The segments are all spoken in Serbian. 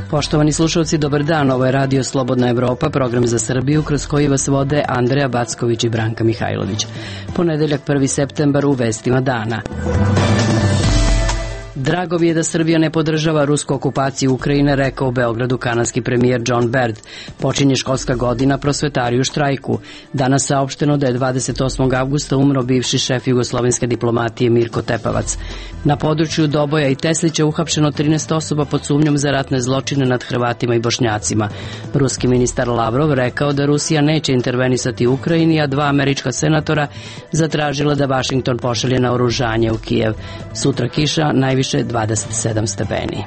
Poštovani slušalci, dobar dan, ovo je Radio Slobodna Evropa, program za Srbiju kroz koji vas vode Andreja Backović i Branka Mihajlović. Ponedeljak 1. septembar u vestima dana. Drago mi je da Srbija ne podržava rusku okupaciju Ukrajine, rekao u Beogradu kanadski premijer John Baird. Počinje školska godina, prosvetari u štrajku. Danas saopšteno da je 28. avgusta umro bivši šef jugoslovenske diplomatije Mirko Tepavac. Na području Doboja i Teslića uhapšeno 13 osoba pod sumnjom za ratne zločine nad Hrvatima i Bošnjacima. Ruski ministar Lavrov rekao da Rusija neće intervenisati u Ukrajini, a 2 američka senatora zatražila da Vašington pošalje naoružanje u Kijev. Sutra kiša, najviše 27 stepeni.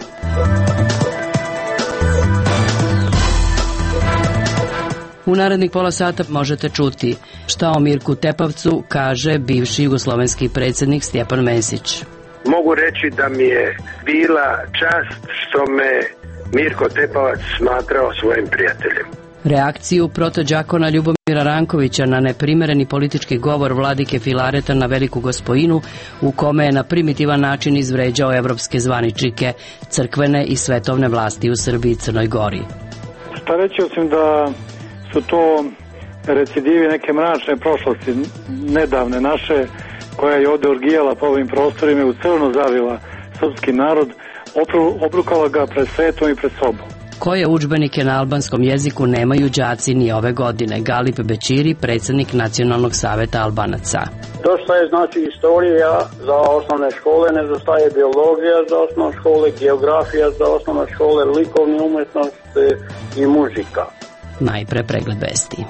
U narednih pola sata možete čuti šta o Mirku Tepavcu kaže bivši jugoslovenski predsjednik Stjepan Mesić. Mogu reći da mi je bila čast što me Mirko Tepavac smatrao svojim prijateljem. Reakciju protođakona Ljubomira Rankovića na neprimereni politički govor vladike Filareta na Veliku Gospojinu, u kome je na primitivan način izvređao evropske zvaničnike, crkvene i svetovne vlasti u Srbiji i Crnoj Gori. Šta reći osim da su to recidivi neke mračne prošlosti, nedavne naše, koja je ovdje orgijala po ovim prostorima i u crno zavila srpski narod, obrukala ga pred svetom i pred sobom. Koje udžbenike na albanskom jeziku nemaju đaci ni ove godine? Galip Bećiri, predsjednik Nacionalnog saveta Albanaca. Dosta je znači istorija za osnovne škole, nedostaje biologija za osnovne škole, geografija za osnovne škole, likovni umjetnost i muzika. Najpre pregled vesti.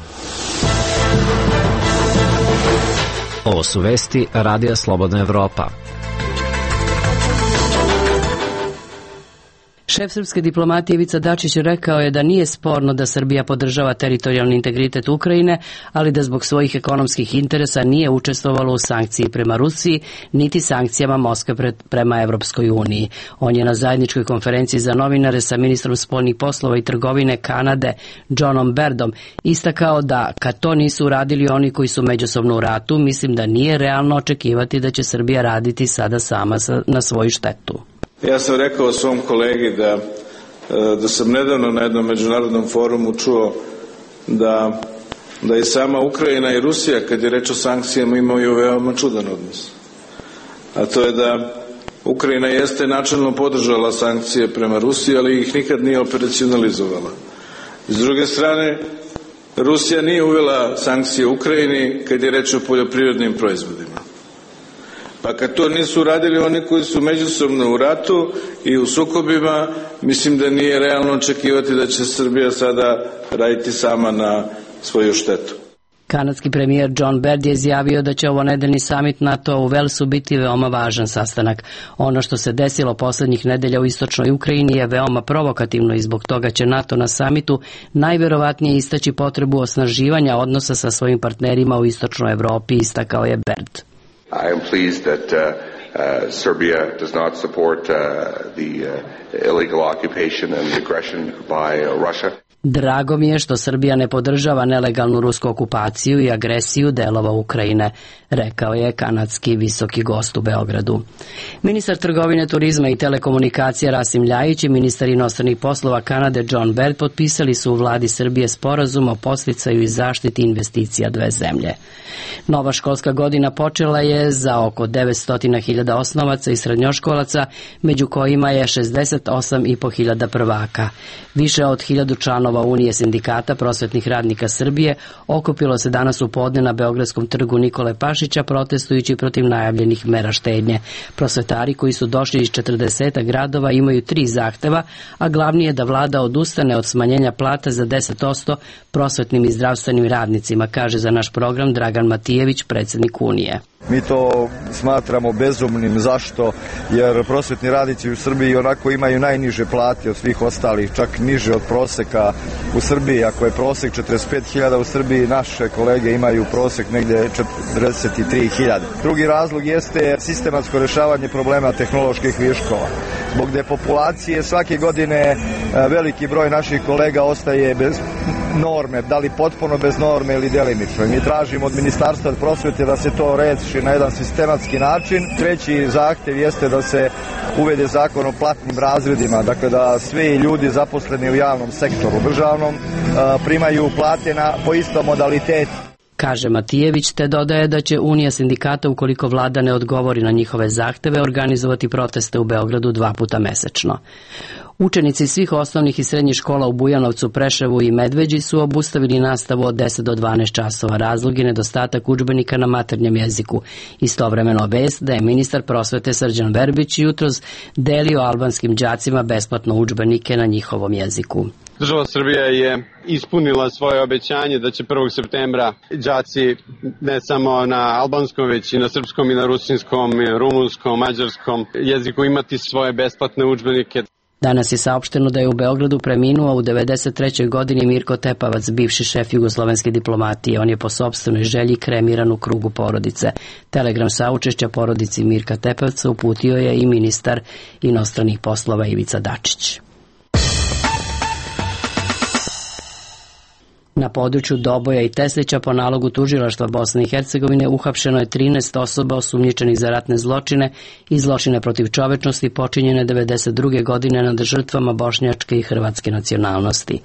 Ovo su vesti Radija Slobodna Evropa. Šef srpske diplomatije Ivica Dačić rekao je da nije sporno da Srbija podržava teritorijalni integritet Ukrajine, ali da zbog svojih ekonomskih interesa nije učestvovalo u sankciji prema Rusiji, niti sankcijama Moskve prema Evropskoj uniji. On je na zajedničkoj konferenciji za novinare sa ministrom spoljnih poslova i trgovine Kanade Johnom Bairdom istakao da kad to nisu uradili oni koji su međusobno u ratu, mislim da nije realno očekivati da će Srbija raditi sada sama na svoju štetu. Ja sam rekao svom kolegi da sam nedavno na jednom međunarodnom forumu čuo da i sama Ukrajina i Rusija, kad je reč o sankcijama, imaju veoma čudan odnos. A to je da Ukrajina jeste načelno podržala sankcije prema Rusiji, ali ih nikad nije operacionalizovala. S druge strane, Rusija nije uvela sankcije Ukrajini kad je reč o poljoprivrednim proizvodima. Pa kad to nisu radili oni koji su međusobno u ratu i u sukobima, mislim da nije realno očekivati da će Srbija sada raditi sama na svoju štetu. Kanadski premijer John Baird je izjavio da će ovo nedeljni samit NATO u Velsu biti veoma važan sastanak. Ono što se desilo poslednjih nedelja u istočnoj Ukrajini je veoma provokativno i zbog toga će NATO na samitu najverovatnije istaći potrebu osnaživanja odnosa sa svojim partnerima u istočnoj Evropi, istakao je Baird. I am pleased that Serbia does not support the illegal occupation and the aggression by Russia. Drago mi je što Srbija ne podržava nelegalnu rusku okupaciju i agresiju delova Ukrajine, rekao je kanadski visoki gost u Beogradu. Ministar trgovine, turizma i telekomunikacija Rasim Ljajić i ministar inostranih poslova Kanade John Baird potpisali su u vladi Srbije sporazum o podsticaju i zaštiti investicija dve zemlje. Nova školska godina počela je za oko 900.000 osnovaca i srednjoškolaca, među kojima je 68.500 prvaka. Više od 1000 članova Unije sindikata prosvetnih radnika Srbije okupilo se danas u podne na Beogradskom trgu Nikole Pašića protestujući protiv najavljenih mera štednje. Prosvetari koji su došli iz 40 gradova imaju 3 zahteva, a glavni je da vlada odustane od smanjenja plata za 10% prosvetnim i zdravstvenim radnicima, kaže za naš program Dragan Matijević, predsjednik Unije. Mi to smatramo bezumnim. Zašto? Jer prosvetni radnici u Srbiji onako imaju najniže plate od svih ostalih, čak niže od proseka u Srbiji. Ako je prosek 45.000 u Srbiji, naše kolege imaju prosek negde 43.000. Drugi razlog jeste sistematsko rešavanje problema tehnoloških viškova. Zbog depopulacije svake godine veliki broj naših kolega ostaje bez norme, da li potpuno bez norme ili delimično. Mi tražimo od Ministarstva prosvete da se to reši na jedan sistematski način. Treći zahtev jeste da se uvede zakon o platnim razredima, dakle da svi ljudi zaposleni u javnom sektoru, državnom, primaju plate po istom modalitetu. Kaže Matijević, te dodaje da će Unija sindikata, ukoliko vlada ne odgovori na njihove zahteve, organizovati proteste u Beogradu 2 puta mesečno. Učenici svih osnovnih i srednjih škola u Bujanovcu, Preševu i Medveđi su obustavili nastavu od 10 do 12 časova. Razlog je nedostatak udžbenika na maternjem jeziku. Istovremeno vest da je ministar prosvete Srđan Verbić jutros delio albanskim đacima besplatno udžbenike na njihovom jeziku. Država Srbija je ispunila svoje obećanje da će 1. septembra đaci ne samo na albanskom, već i na srpskom i na rusinskom, rumunskom, mađarskom jeziku imati svoje besplatne udžbenike. Danas je saopšteno da je u Beogradu preminuo u 93. godini Mirko Tepavac, bivši šef jugoslovenske diplomatije. On je po sopstvenoj želji kremiran u krugu porodice. Telegram saučešća porodici Mirka Tepavca uputio je i ministar inostranih poslova Ivica Dačić. Na području Doboja i Teslića po nalogu tužilaštva Bosne i Hercegovine uhapšeno je 13 osoba osumnjičenih za ratne zločine i zločine protiv čovečnosti počinjene 92. godine nad žrtvama bošnjačke i hrvatske nacionalnosti.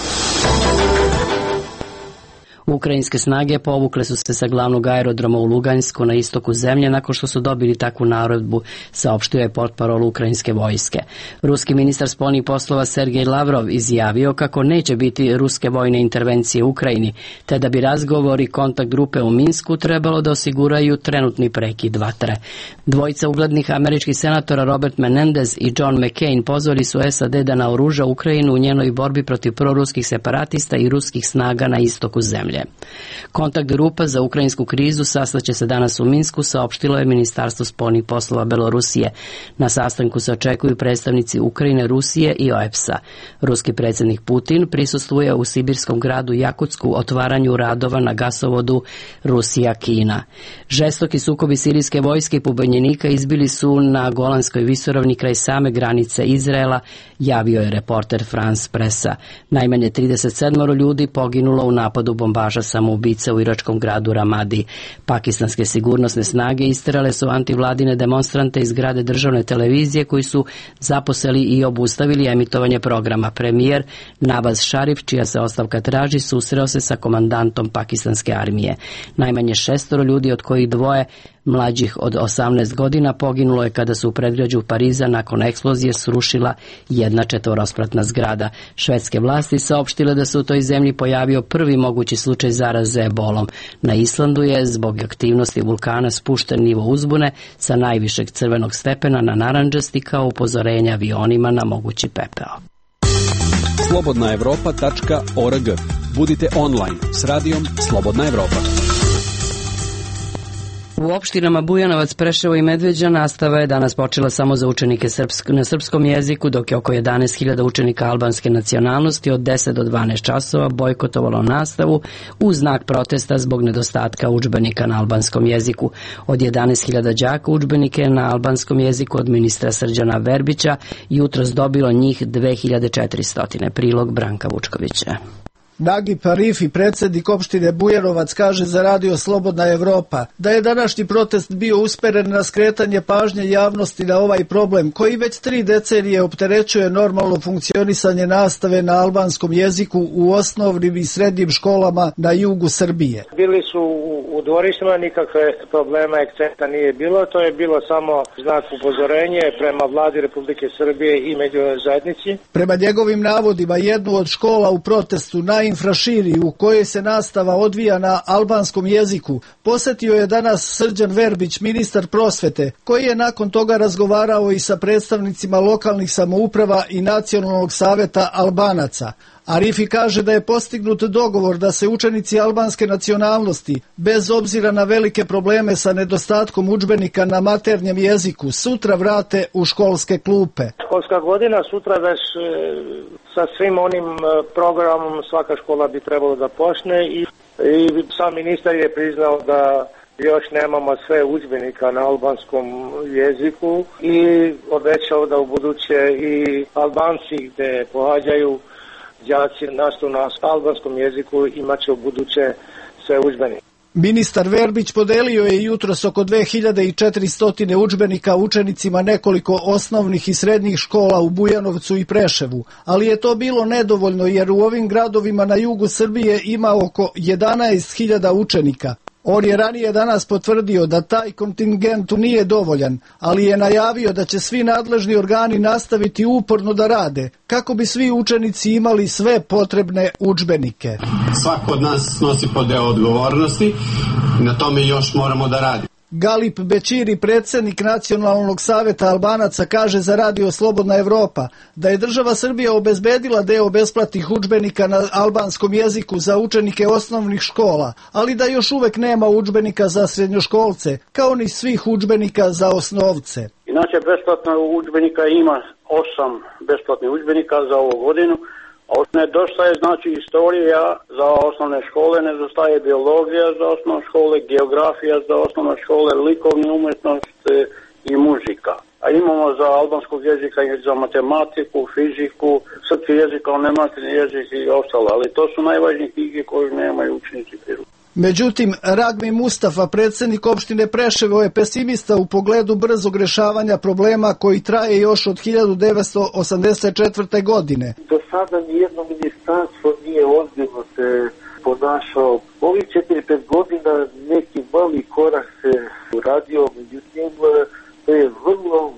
Ukrajinske snage povukle su se sa glavnog aerodroma u Luganjsku na istoku zemlje nakon što su dobili takvu naredbu, saopštio je portparol ukrajinske vojske. Ruski ministar spoljnih poslova Sergej Lavrov izjavio kako neće biti ruske vojne intervencije u Ukrajini, te da bi razgovori kontakt grupe u Minsku trebalo da osiguraju trenutni prekid vatre. Dvojica uglednih američkih senatora Robert Menendez i John McCain pozvali su SAD da naoruža Ukrajinu u njenoj borbi protiv proruskih separatista i ruskih snaga na istoku zemlje. Kontakt grupa za ukrajinsku krizu sastaće se danas u Minsku, saopštilo je Ministarstvo spoljnih poslova Belorusije. Na sastanku se očekuju predstavnici Ukrajine, Rusije i OEPS-a. Ruski predsjednik Putin prisustvuje u sibirskom gradu Jakutsku otvaranju radova na gasovodu Rusija-Kina. Žestoki sukobi sirijske vojske i pobunjenika izbili su na Golanskoj visoravni kraj same granice Izraela, javio je reporter France Pressa. Najmanje 37 ljudi poginulo u napadu bombaža samoubica u iračkom gradu Ramadi. Pakistanske sigurnosne snage isterale su antivladine demonstrante iz zgrade državne televizije koji su zaposeli i obustavili emitovanje programa. Premijer Nawaz Sharif, čija se ostavka traži, susreo se sa komandantom pakistanske armije. Najmanje 6 ljudi, od kojih 2 mlađih od 18 godina, poginulo je kada su u predgrađu Pariza nakon eksplozije srušila jedna 4-spratna zgrada. Švedske vlasti saopštile da se u toj zemlji pojavio prvi mogući slučaj zaraze ebolom. Na Islandu je zbog aktivnosti vulkana spušten nivo uzbune sa najvišeg crvenog stepena na narandžasti kao upozorenje avionima na mogući pepeo. Slobodnaevropa.org. Budite online s radijom Slobodna Evropa. U opštinama Bujanovac, Preševo i Medveđa nastava je danas počela samo za učenike na srpskom jeziku, dok je oko 11.000 učenika albanske nacionalnosti od 10 do 12 časova bojkotovalo nastavu u znak protesta zbog nedostatka udžbenika na albanskom jeziku. Od 11.000 đaka udžbenike na albanskom jeziku od ministra Srđana Verbića jutros dobilo njih 2.400. Prilog Branka Vučkovića. Nagip Arifi, predsjednik opštine Bujanovac, kaže za radio Slobodna Evropa da je današnji protest bio usmjeren na skretanje pažnje javnosti na ovaj problem koji već 3 decenije opterećuje normalno funkcionisanje nastave na albanskom jeziku u osnovnim i srednjim školama na jugu Srbije. Bili su u dvorištima, nikakve problema, ekcenta nije bilo, to je bilo samo znak upozorenje prema vladi Republike Srbije i međuzajednici. Prema njegovim navodima, jednu od škola u protestu na Infraširi, u kojoj se nastava odvija na albanskom jeziku, posjetio je danas Srđan Verbić, ministar prosvete, koji je nakon toga razgovarao i sa predstavnicima lokalnih samouprava i Nacionalnog saveta Albanaca. Arifi kaže da je postignut dogovor da se učenici albanske nacionalnosti, bez obzira na velike probleme sa nedostatkom udžbenika na maternjem jeziku, sutra vrate u školske klupe. Školska godina sutra već sa svim onim programom svaka škola bi trebalo da počne i sam ministar je priznao Još nemamo sve udžbenika na albanskom jeziku i obećao da u buduće i Albanci gde pohađaju đaci nastavu na albanskom jeziku imat će u buduće sve udžbenike. Ministar Verbić podelio je jutros oko 2400 udžbenika učenicima nekoliko osnovnih i srednjih škola u Bujanovcu i Preševu, ali je to bilo nedovoljno jer u ovim gradovima na jugu Srbije ima oko 11.000 učenika. On je ranije danas potvrdio da taj kontingent nije dovoljan, ali je najavio da će svi nadležni organi nastaviti uporno da rade, kako bi svi učenici imali sve potrebne udžbenike. Svako od nas snosi po deo odgovornosti i na tome još moramo da radimo. Galip Bećiri, predsjednik Nacionalnog saveta Albanaca, kaže za Radio Slobodna Evropa da je država Srbija obezbedila deo besplatnih udžbenika na albanskom jeziku za učenike osnovnih škola, ali da još uvek nema udžbenika za srednjoškolce, kao ni svih udžbenika za osnovce. Inače, besplatna udžbenika ima 8 besplatnih udžbenika za ovu godinu, a nedostaje znači istorija za osnovne škole, nedostaje biologija za osnovne škole, geografija za osnovne škole, likovna umjetnost i muzika. A imamo za albanskog jezika i za matematiku, fiziku, srpski jezik, ali nematerni jezik i ostalo, ali to su najvažnije knjige koje nemaju učenici pri. Međutim, Ragmi Mustafa, predsjednik opštine Preševo, je pesimista u pogledu brzog rešavanja problema koji traje još od 1984. godine. Do sada nijedno ministarstvo nije ozbiljno se ponašao. Ovih 4-5 godina neki mali korak se uradio, međutim, to je vrlo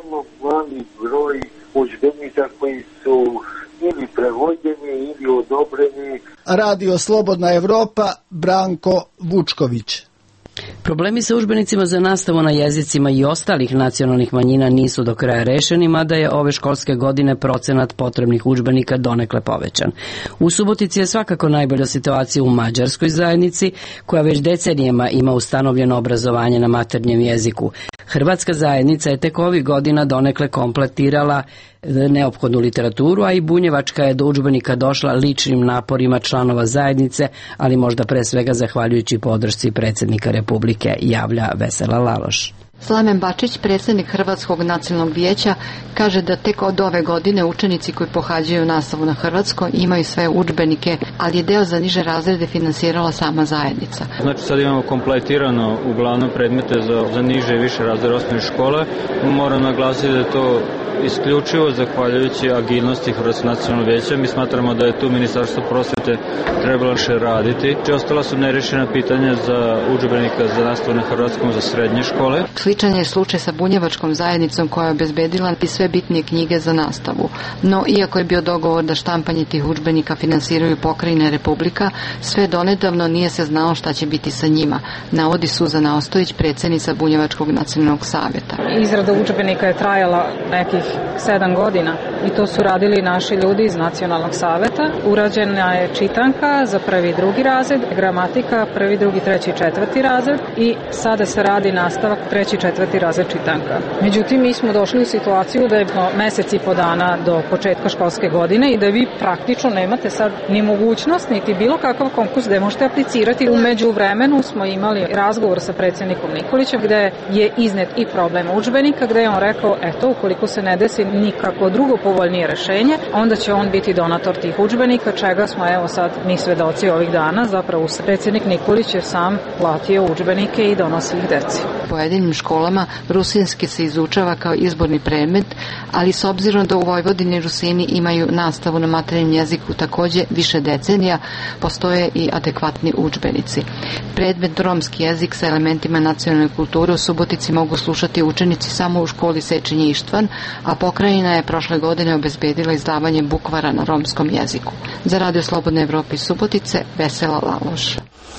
mali broj udžbenika koji su ili prevođeni ili odobreni. Radio Slobodna Evropa, Branko Vučković. Problemi sa udžbenicima za nastavu na jezicima i ostalih nacionalnih manjina nisu do kraja rešeni, mada je ove školske godine procenat potrebnih udžbenika donekle povećan. U Subotici je svakako najbolja situacija u mađarskoj zajednici, koja već decenijama ima ustanovljeno obrazovanje na maternjem jeziku. Hrvatska zajednica je tek ovih godina donekle kompletirala neophodnu literaturu, a i bunjevačka je do udžbenika došla ličnim naporima članova zajednice, ali možda pre svega zahvaljujući podršci predsjednika Republike, javlja Vesela Laloš. Slamen Bačić, predsjednik Hrvatskog nacionalnog vijeća, kaže da tek od ove godine učenici koji pohađaju nastavu na hrvatskom imaju sve udžbenike, ali je deo za niže razrede finansirala sama zajednica. Znači sad imamo kompletirano uglavnom predmete za niže i više razrede osnovne škole. Moram naglasiti da je to isključivo zahvaljujući agilnosti Hrvatskog nacionalnog vijeća. Mi smatramo da je tu Ministarstvo prosvete trebalo še raditi. Ostala su nerešena pitanja za udžbenika za nastavu na hrvatskom za srednje škole. Sličan je slučaj sa bunjevačkom zajednicom koja je obezbedila i sve bitnije knjige za nastavu. No, iako je bio dogovor da štampanje tih udžbenika finansiraju pokrajine Republika, sve donedavno nije se znalo šta će biti sa njima, navodi Suzana Ostojić, predsjednica Bunjevačkog nacionalnog saveta. Izrada udžbenika je trajala nekih 7 godina i to su radili naši ljudi iz Nacionalnog saveta. Urađena je čitanka za 1. i 2. razred, gramatika 1., 2., 3. i 4. razred i sada se radi nastavak 3. i 4. razred čitanka. Međutim, mi smo došli u situaciju da je mesec i po dana do početka školske godine i da vi praktično nemate sad ni mogućnost, niti bilo kakav konkurs gde možete aplicirati. U međuvremenu smo imali razgovor sa predsjednikom Nikolićem gde je iznet i problem udžbenika, gde je on rekao, eto, ukoliko se ne desi nikako drugo povoljnije rešenje, onda će on biti donator tih udžbenika, čega smo evo sad mi svedoci ovih dana. Zapravo predsjednik Nikolić je sam platio udžbenike i donosi ih deci. Pojedinim školama rusinski se izučava kao izborni predmet, ali s obzirom da u Vojvodini Rusini imaju nastavu na maternjem jeziku takođe više decenija, postoje i adekvatni udžbenici. Predmet romski jezik sa elementima nacionalne kulture u Subotici mogu slušati učenici samo u školi Sečenje Ištvan, a pokrajina je prošle godine obezbedila izdavanje bukvara na romskom jeziku. Za Radio Slobodne Evrope iz Subotice, Vesela Laloš.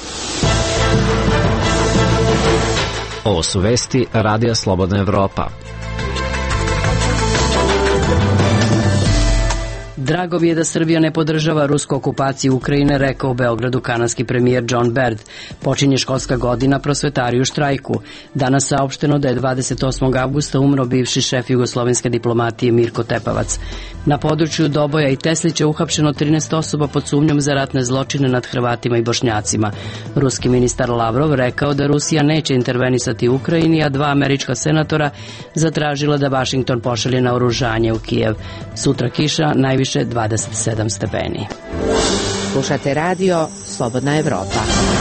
Ovo su vesti Radija Slobodna Evropa. Drago mi je da Srbija ne podržava rusku okupaciju Ukrajine, rekao u Beogradu kanadski premijer John Baird. Počinje školska godina, prosvetari u štrajku. Danas saopšteno da je 28. avgusta umro bivši šef jugoslovenske diplomatije Mirko Tepavac. Na području Doboja i Teslića uhapšeno 13 osoba pod sumnjom za ratne zločine nad Hrvatima i Bošnjacima. Ruski ministar Lavrov rekao da Rusija neće intervenisati u Ukrajini, a 2 američka senatora zatražila da Vašington pošalje naoružanje u Kijev. Sutra kiša, najviše 27 stepeni. Slušate radio Slobodna Evropa.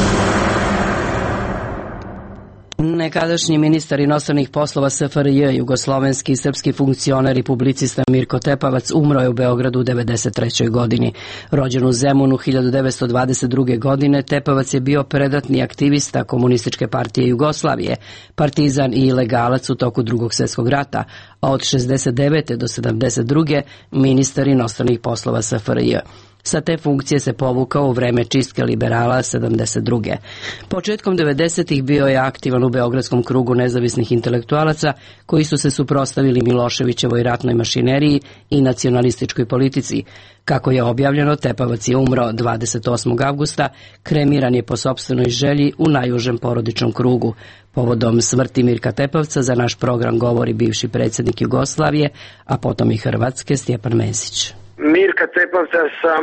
Nekadašnji ministar inostranih poslova SFRJ, jugoslovenski i srpski funkcioner i publicista Mirko Tepavac umro je u Beogradu u 93. godini. Rođen u Zemunu 1922. godine, Tepavac je bio predatni aktivista Komunističke partije Jugoslavije, partizan i ilegalac u toku Drugog svjetskog rata, a od 69. do 72. ministar inostranih poslova SFRJ. Sa te funkcije se povukao u vreme čistke liberala 72. Početkom 90-ih bio je aktivan u Beogradskom krugu nezavisnih intelektualaca koji su se suprotstavili Miloševićevoj ratnoj mašineriji i nacionalističkoj politici. Kako je objavljeno, Tepavac je umro 28. avgusta, kremiran je po sopstvenoj želji u najužem porodičnom krugu. Povodom smrti Mirka Tepavca za naš program govori bivši predsjednik Jugoslavije, a potom i Hrvatske, Stjepan Mesić. Mirka Tepavca sam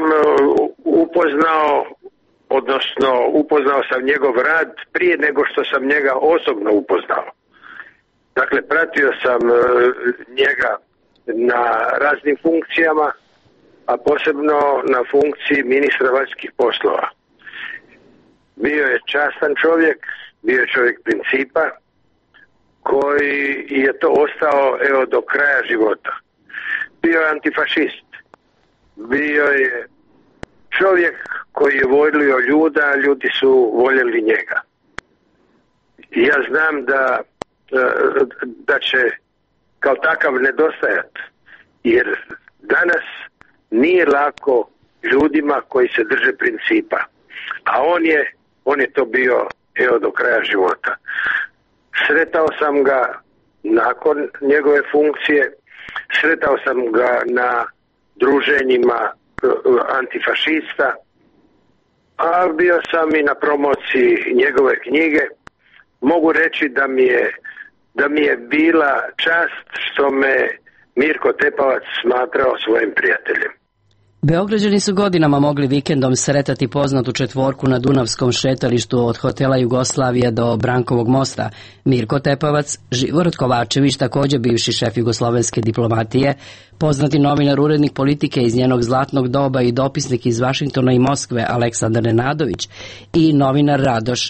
upoznao sam njegov rad prije nego što sam njega osobno upoznao. Dakle, pratio sam njega na raznim funkcijama, a posebno na funkciji ministra vanjskih poslova. Bio je častan čovjek, bio je čovjek principa, koji je to ostao do kraja života. Bio je antifašist. Bio je čovjek koji je volio ljuda, a ljudi su voljeli njega. Ja znam da će kao takav nedostajati, jer danas nije lako ljudima koji se drže principa, a on je to bio do kraja života. Sretao sam ga nakon njegove funkcije, sretao sam ga na druženjima antifašista, a bio sam i na promociji njegove knjige. Mogu reći da mi je bila čast što me Mirko Tepavac smatrao svojim prijateljem. Beograđani su godinama mogli vikendom sretati poznatu četvorku na Dunavskom šetalištu od hotela Jugoslavija do Brankovog mosta. Mirko Tepavac, Živorad Kovačević, također bivši šef jugoslovenske diplomatije, poznati novinar, urednik politike iz njenog zlatnog doba i dopisnik iz Vašingtona i Moskve Aleksandar Nenadović i novinar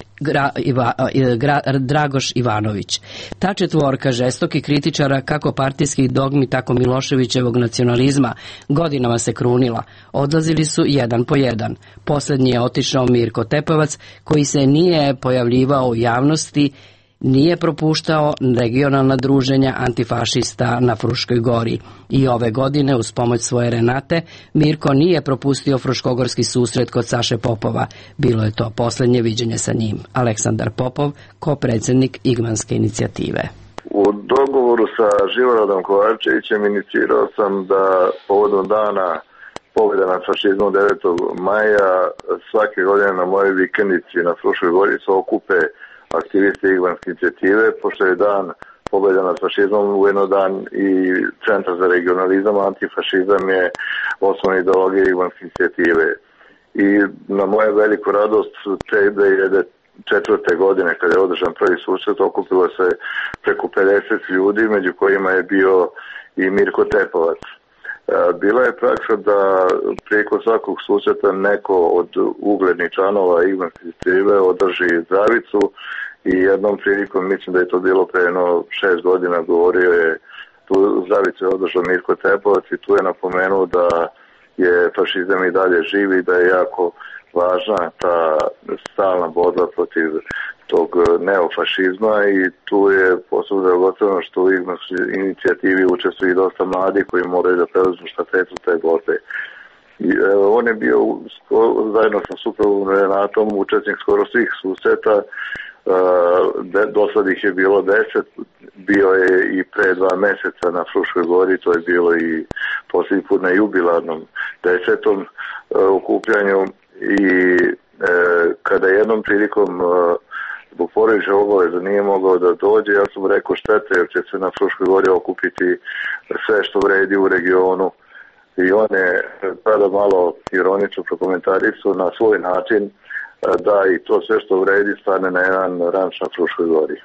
Dragoš Ivanović. Ta četvorka žestokih kritičara kako partijskih dogmi, tako Miloševićevog nacionalizma godinama se krunila. Odlazili su jedan po jedan. Posljednji je otišao Mirko Tepavac, koji se nije pojavljivao u javnosti, nije propuštao regionalna druženja antifašista na Fruškoj gori. I ove godine, uz pomoć svoje Renate, Mirko nije propustio fruškogorski susret kod Saše Popova. Bilo je to posljednje viđenje sa njim. Aleksandar Popov, ko-predsjednik Igmanske inicijative. U dogovoru sa Živoradom Kovačevićem inicirao sam da povodom dana pobjede nad fašizmom 9. maja svake godine na mojoj vikendici na Fruškoj gori se okupe aktivisti Igmanske inicijative, pošto je dan pobjede nad fašizmom ujedno dan i Centar za regionalizam, antifašizam je osnovna ideologija Igmanske inicijative. I na moju veliku radost 2004. godine, kada je održan prvi susret, okupilo se preko 50 ljudi, među kojima je bio i Mirko Tepavac. Bila je praksa da preko svakog susreta neko od uglednih članova Igmanske inicijative održi zdravicu i jednom prilikom, mislim da je to bilo pre 6 godina, govorio je, tu zdravicu je održao Mirko Tepavac i tu je napomenuo da je fašizam i dalje živ i da je jako važna ta stalna borba protiv tog neofašizma i tu je posebno dragoценно što u Igmanskoj inicijativi učestvuju i dosta mladi koji moraju da preuzmu štafetu te borbe. I, on je bio zajedno sa suprugom Renatom učesnik skoro svih susreta, do sad ih je bilo 10, bio je i pre 2 meseca na Fruškoj gori, to je bilo i posljednji put na jubilarnom 10. okupljanju i kada jednom prilikom zbog porodične obaveza nije mogao da dođe, ja sam rekao štete jer će se na Fruškoj gori okupiti sve što vredi u regionu. I on je tada malo ironično prokomentarisao na svoj način da i to sve što vredi stane na jedan ranč na Fruškoj gori.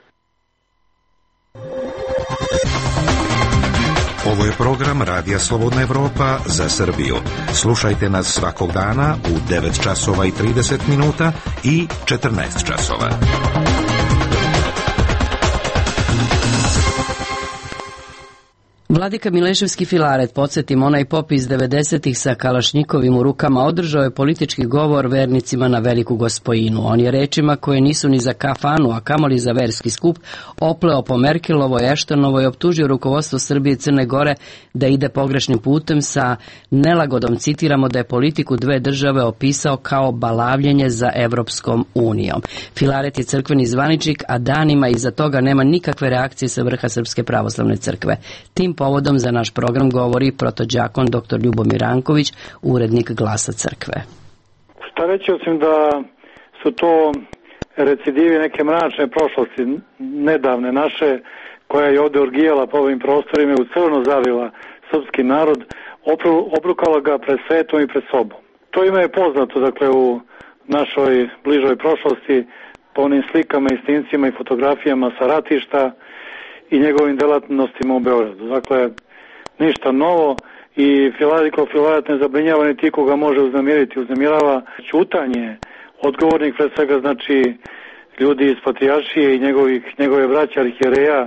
Ovo je program Radija Slobodna Evropa za Srbiju. Slušajte nas svakog dana u 9 časova i 30 minuta i 14 časova. Vladika Mileševski Filaret, podsjetim, onaj pop iz 90-ih sa kalašnjikovim u rukama, održao je politički govor vernicima na Veliku Gospojinu. On je rečima koje nisu ni za kafanu, a kamoli za verski skup, opleo po Merkelovoj, Eštonovoj i optužio rukovodstvo Srbije i Crne Gore da ide pogrešnim putem sa nelagodom. Citiramo da je politiku dve države opisao kao balavljenje za Evropskom unijom. Filaret je crkveni zvaničnik, a danima iza toga nema nikakve reakcije sa vrha Srpske pravoslavne crkve. Tim povodom za naš program govori protođakon dr. Ljubomir Ranković, urednik Glasa crkve. Šta reći osim da su to recidivi neke mračne prošlosti, nedavne naše, koja je ovdje orgijala po ovim prostorima i u crno zavila srpski narod, obrukala ga pred svetom i pred sobom. To ime je poznato, dakle, u našoj bližoj prošlosti po onim slikama i snincima i fotografijama sa ratišta i njegovim delatnostima u Beogradu. Dakle, ništa novo i Filaret ne zabrinjava niti koga može uznemiriti. Uznemirava ćutanje odgovornih, pre svega znači ljudi iz Patrijaršije i njegove braće arhijereja,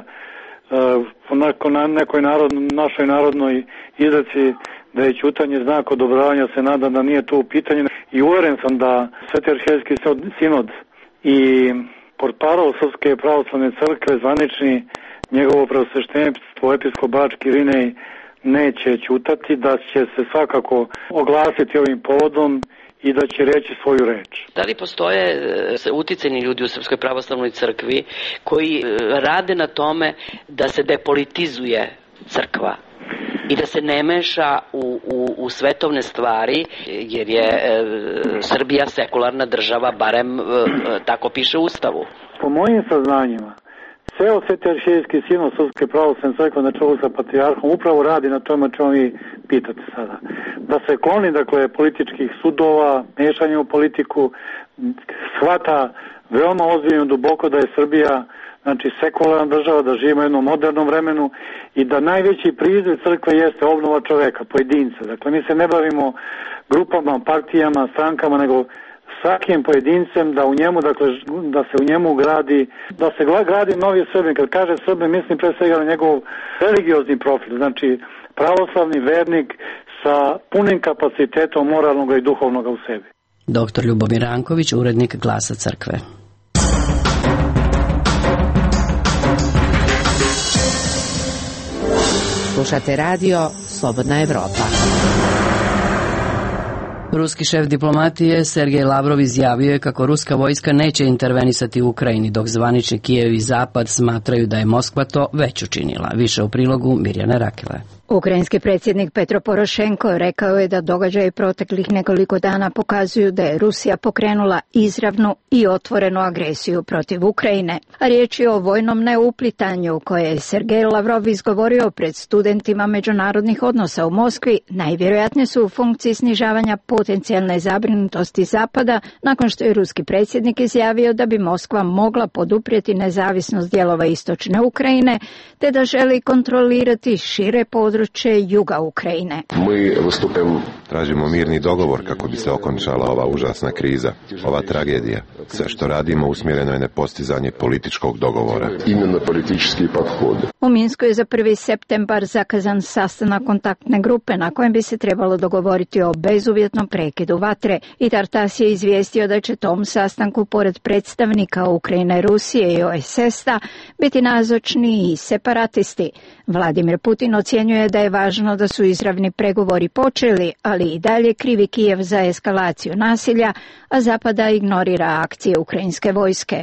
po nekoj našoj narodnoj izreci da je ćutanje znak odobravanja, se nadam da nije to u pitanju. I uveren sam da Sveti arhijejski sinod i portparol Srpske pravoslavne crkve, zvanični njegovo preosveštenstvo episkop Bački Irinej, neće ćutati, da će se svakako oglasiti ovim povodom i da će reći svoju reč. Da li postoje uticajni ljudi u Srpskoj pravoslavnoj crkvi koji rade na tome da se depolitizuje crkva i da se ne meša u svetovne stvari, jer je Srbija sekularna država, barem tako piše u Ustavu? Po mojim saznanjima, ceo Sveti arhijejski sinod Srpske pravoslavne crkve na čelu sa patrijarhom upravo radi na tome čemu vi pitate sada. Da se kloni, dakle, političkih sudova, mešanja u politiku, shvata veoma ozbiljno duboko da je Srbija, znači, sekularna država, da živimo u jednom modernom vremenu i da najveći prizor crkve jeste obnova čoveka, pojedinca. Dakle, mi se ne bavimo grupama, partijama, strankama, nego svakim pojedincem, da u njemu, dakle, da se u njemu gradi novi Srbin. Kad kaže Srbin, mislim pre svega na njegov religiozni profil, znači pravoslavni vernik sa punim kapacitetom moralnog i duhovnog u sebi. Dr. Ljubomir Ranković, urednik Glasa crkve. Slušate radio Slobodna Evropa. Ruski šef diplomatije Sergej Lavrov izjavio je kako ruska vojska neće intervenisati u Ukrajini, dok zvanični Kijev i Zapad smatraju da je Moskva to već učinila. Više u prilogu Mirjane Rakele. Ukrajinski predsjednik Petro Porošenko rekao je da događaji proteklih nekoliko dana pokazuju da je Rusija pokrenula izravnu i otvorenu agresiju protiv Ukrajine. A riječ je o vojnom neuplitanju koje je Sergej Lavrov izgovorio pred studentima međunarodnih odnosa u Moskvi, najvjerojatnije su u funkciji snižavanja potencijalne zabrinutosti Zapada, nakon što je ruski predsjednik izjavio da bi Moskva mogla poduprijeti nezavisnost dijelova istočne Ukrajine, te da želi kontrolirati šire područje juga Ukrajine. Tražimo mirni dogovor kako bi se okončala ova užasna kriza, ova tragedija. Sve što radimo usmjereno je na postizanje političkog dogovora. U Minsku je za 1. septembar zakazan sastanak kontaktne grupe na kojem bi se trebalo dogovoriti o bezuvjetnom prekidu vatre. I Tartas je izvijestio da će tom sastanku pored predstavnika Ukrajine, Rusije i OSS-a biti nazočni i separatisti. Vladimir Putin ocjenjuje je da je važno da su izravni pregovori počeli, ali i dalje krivi Kijev za eskalaciju nasilja, a Zapada ignorira akcije ukrajinske vojske.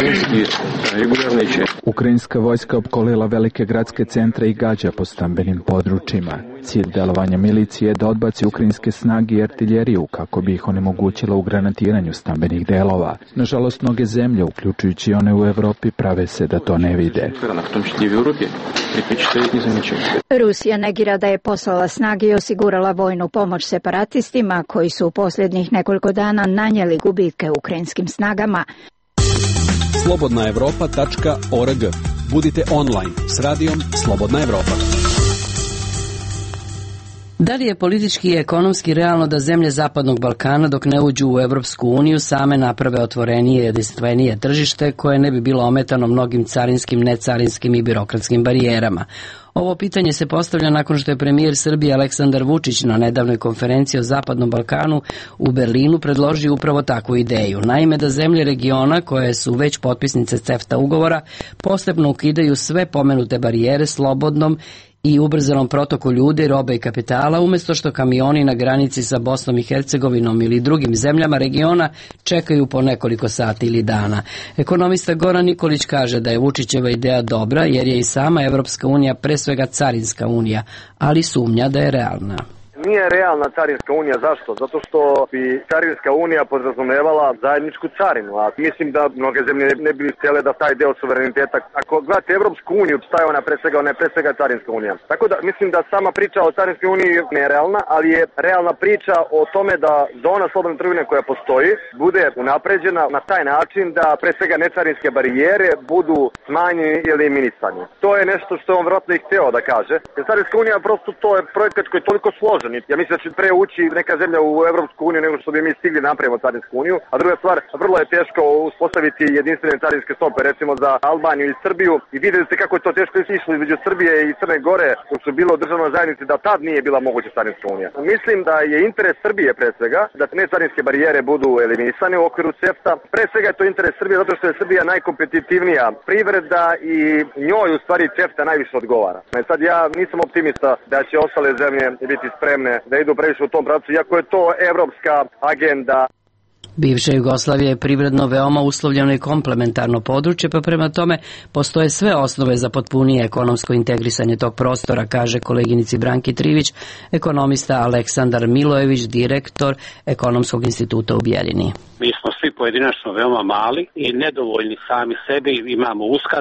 Ukrajinska vojska opkolila velike gradske centre i gađa po stambenim područjima. Cilj delovanja milicije je da odbaci ukrajinske snage i artiljeriju kako bi ih onemogućila u granatiranju stambenih delova. Nažalost, mnoge zemlje, uključujući one u Evropi, prave se da to ne vide. Rusija negira da je poslala snage i osigurala vojnu pomoć separatistima koji su u posljednjih nekoliko dana nanijeli gubitke ukrajinskim snagama. slobodnaevropa.org. Budite online s radijom Slobodna Evropa. Da li je politički i ekonomski realno da zemlje Zapadnog Balkana dok ne uđu u Evropsku uniju same naprave otvorenije i jedinstvenije tržište koje ne bi bilo ometano mnogim carinskim, necarinskim i birokratskim barijerama? Ovo pitanje se postavlja nakon što je premijer Srbije Aleksandar Vučić na nedavnoj konferenciji o Zapadnom Balkanu u Berlinu predložio upravo takvu ideju. Naime, da zemlje regiona koje su već potpisnice CEFTA ugovora postepno ukidaju sve pomenute barijere slobodnom i ubrzanom protoku ljudi, robe i kapitala, umjesto što kamioni na granici sa Bosnom i Hercegovinom ili drugim zemljama regiona čekaju po nekoliko sati ili dana. Ekonomista Goran Nikolić kaže da je Vučićeva ideja dobra jer je i sama Evropska unija pre svega carinska unija, ali sumnja da je realna. Nije realna carinska unija, zašto? Zato što bi carinska unija podrazumevala zajedničku carinu, a mislim da mnoge zemlje ne bi htjele da taj deo suvereniteta, ako gledate Evropsku uniju, šta je ona pre svega carinska unija. Tako da mislim da sama priča o carinskoj uniji je realna, ali je realna priča o tome da zona slobodne trgovine koja postoji bude unapređena na taj način da pre svega necarinske barijere budu smanjene ili eliminisane. To je nešto što je on vjerojatno i hteo da kaže. Jer carinska unija prosto to je projekat koji je toliko složen. Ja mislim da će pre ući neka zemlja u Evropsku uniju nego što bi mi stigli napravimo carinsku uniju. A druga stvar, vrlo je teško uspostaviti jedinstvene carinske stope, recimo za Albaniju i Srbiju. I vidjeli ste kako je to teško išlo između Srbije i Crne Gore, dok su bilo u državnoj zajednici, da tad nije bila moguća carinska unija. Mislim da je interes Srbije pre svega da necarinske barijere budu eliminisane u okviru CEFTA. Pre svega je to interes Srbije zato što je Srbija najkompetitivnija privreda i njoj u stvari CEFTA najviše odgovara. Sad ja nisam optimista da će ostale zemlje biti spremne da idu previše u tom pravcu, iako je to evropska agenda. Bivša Jugoslavija je privredno veoma uslovljeno i komplementarno područje, pa prema tome postoje sve osnove za potpunije ekonomsko integrisanje tog prostora, kaže koleginici Branki Trivić, ekonomista Aleksandar Milojević, direktor Ekonomskog instituta u Bjeljini. Mi smo svi pojedinačno veoma mali i nedovoljni sami sebi, imamo uska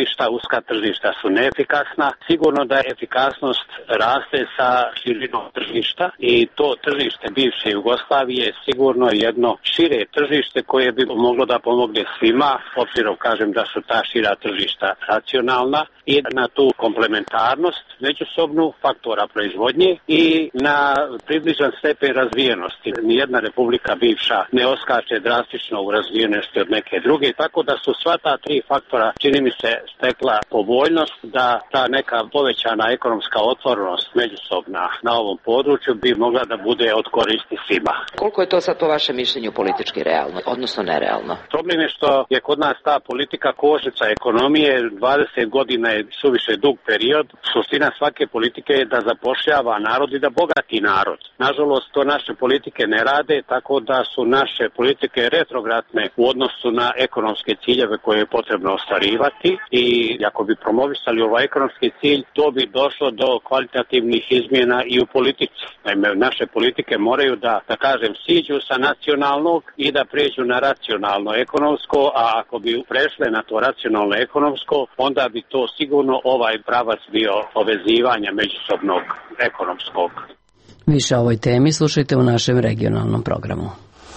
tržišta su neefikasna. Sigurno da efikasnost raste sa širinom tržišta i to tržište bivše Jugoslavije je sigurno jedno šire tržište koje bi moglo da pomogne svima, obzirom kažem da su ta šira tržišta racionalna i na tu komplementarnost međusobnu faktora proizvodnje i na približan stepen razvijenosti. Nijedna republika bivša ne oskače drastično u razvijenosti od neke druge, tako da su sva ta tri faktora, čini mi se, stekla povoljnost da ta neka povećana ekonomska otvorenost međusobna na ovom području bi mogla da bude od koristi svima. Koliko je to sad po vašem mišljenju politički realno, odnosno nerealno? Problem je što je kod nas ta politika kočnica ekonomije, 20 godina je suviše dug period. Suština svake politike je da zapošljava narod i da bogati narod. Nažalost, to naše politike ne rade, tako da su naše politike retrogradne u odnosu na ekonomske ciljeve koje je potrebno ostvarivati i ako bi promovisali ovaj ekonomski cilj, to bi došlo do kvalitativnih izmjena i u politici. Naime, naše politike moraju da kažem, siđu sa nacionalnog i da pređu na racionalno ekonomsko, a ako bi prešle na to racionalno ekonomsko, onda bi to sigurno ovaj pravac bio povezivanja međusobnog ekonomskog. Više o ovoj temi slušajte u našem regionalnom programu.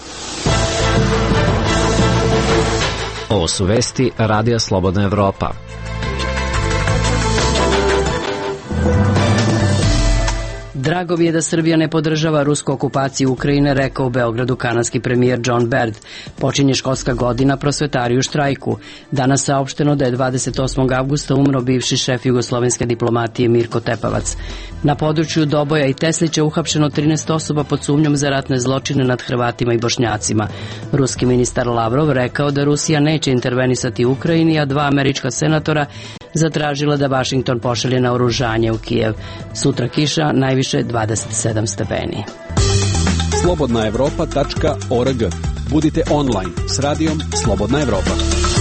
Ovo su vesti Radija Slobodna Evropa. Drago mi je da Srbija ne podržava rusku okupaciju Ukrajine, rekao u Beogradu kanadski premijer John Baird. Počinje školska godina, prosvetari u štrajku. Danas saopšteno da je 28. avgusta umro bivši šef jugoslovenske diplomatije Mirko Tepavac. Na području Doboja i Teslića uhapšeno 13 osoba pod sumnjom za ratne zločine nad Hrvatima i Bošnjacima. Ruski ministar Lavrov rekao da Rusija neće intervenisati u Ukrajini, a 2 američka senatora zatražila da Vašington pošalje naoružanje u Kijev. Sutra kiša, najviše 27 stepeni. slobodnaevropa.org. Budite online s radijom Slobodna Evropa.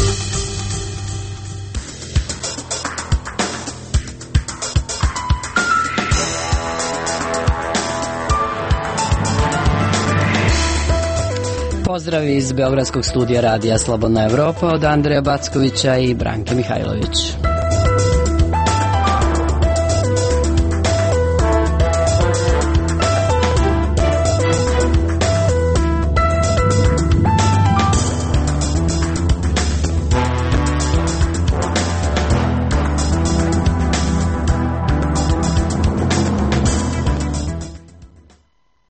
Pozdrav iz Beogradskog studija radija Slobodna Evropa od Andreja Backovića i Branke Mihajlović.